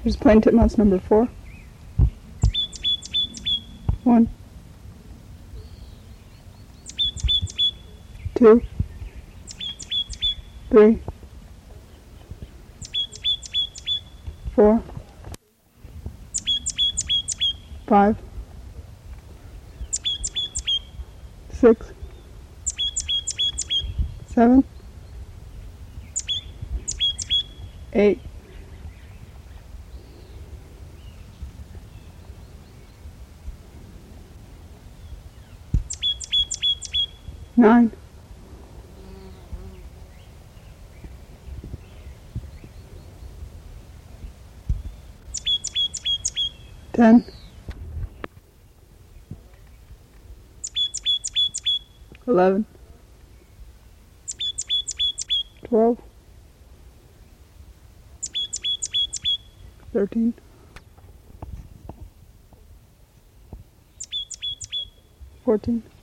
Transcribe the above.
Here's playing titmouse number 4. 1, 2, 3, 4, 5, 6, 7, 8, 9, 10, 11, 12, 13, 14,